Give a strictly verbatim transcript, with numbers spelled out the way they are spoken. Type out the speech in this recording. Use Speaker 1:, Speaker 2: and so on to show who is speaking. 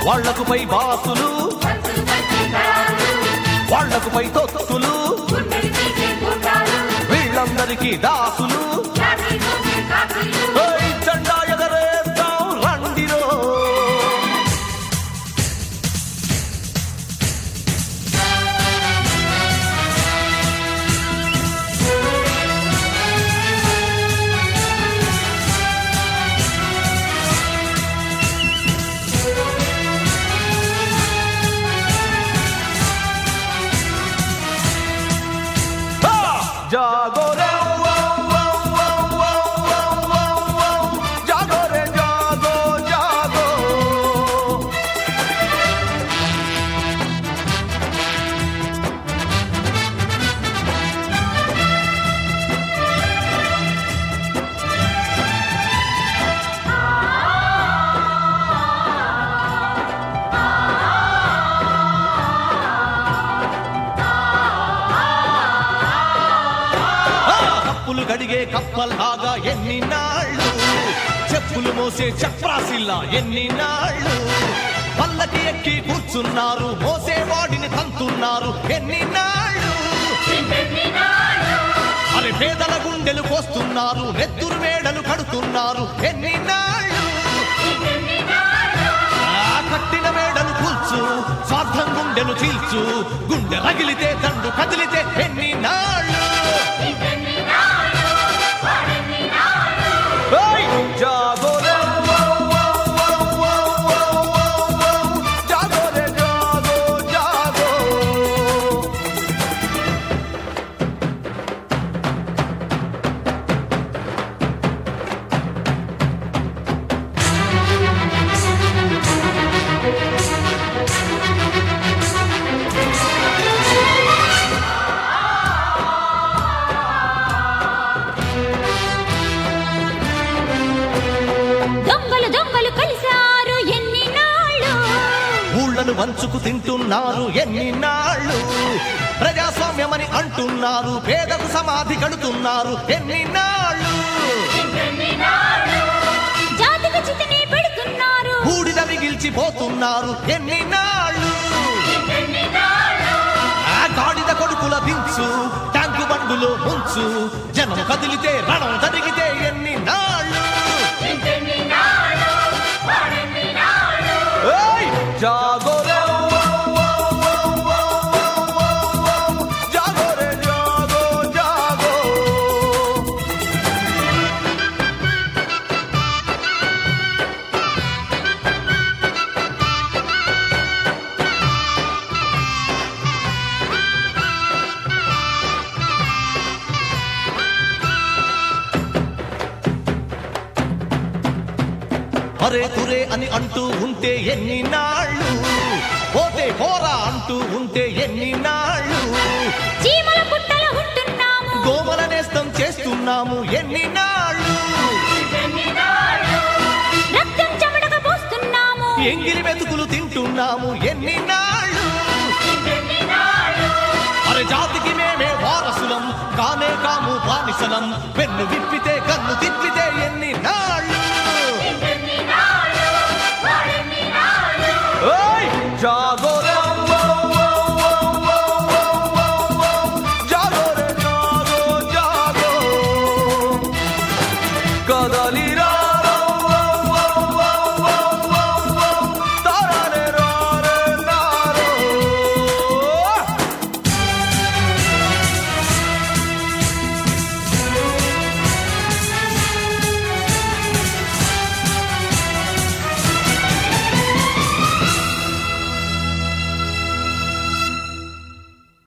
Speaker 1: వాళ్లకు పై బాసులు వాళ్లకు పై తొత్తులు వీళ్ళందరికీ దాసులు జెండా ఎగరేస్తాం రండిరో जागो रे जागो रे जागो जागो చెప్పులు గడిగే కప్పల్లాగా ఎన్ని నాళ్ళు చెప్పులు మోసే చక్రాసిల్లా ఎన్ని నాళ్ళు పల్లకి ఎక్కి కూర్చున్నారు మోసేవాడిని తంతున్నారు ఎన్ని నాళ్ళు అరే పేదల గుండెలు కోస్తున్నారు నెత్తురు మేడలు కడుతున్నారు ఎన్ని నాళ్ళు కట్టిన మేడలు కూల్చు స్వార్థం గుండెలు చీల్చు గుండె రగిలితే దండు కదిలితే ఎన్ని నాళ్ళు जागो रे जागो रे जागो जागो వంచుకు తింటున్నారు ఎన్ని నాళ్ళు ప్రజాస్వామ్యమని అంటున్నారు పేదకు సమాధి కడుతున్నారు ఎన్ని నాళ్ళు
Speaker 2: జాతికి చితిని పెడుతున్నారు
Speaker 1: బూడిద మిగిల్చిపోతున్నారు ఎన్ని నాళ్ళు ఆ గాడిద కొడుకుల దించు ట్యాంకు బండులో ముంచు జనం కదిలితే రణం జరిగితే ఎన్ని నాళ్ళు जागो रे जागो रे जागो जागो అరే తురే అని అంటూ ఉంటే ఎన్ని నాళ్ళు పోతే పోరా అంటూ ఉంటే ఎన్ని నాళ్ళు
Speaker 2: చీమల పుట్టల ఉంటున్నాము
Speaker 1: గోమల నేస్తం చేస్తున్నాము ఎన్ని నాళ్ళు
Speaker 2: రక్తం చెమటగా పోస్తున్నాము
Speaker 1: ఎంగిలి మెతుకులు తింటున్నాము ఎన్ని నాళ్ళు అరే జాతికి మేమే వారసులం కానే కాము బానిసలం పెన్ను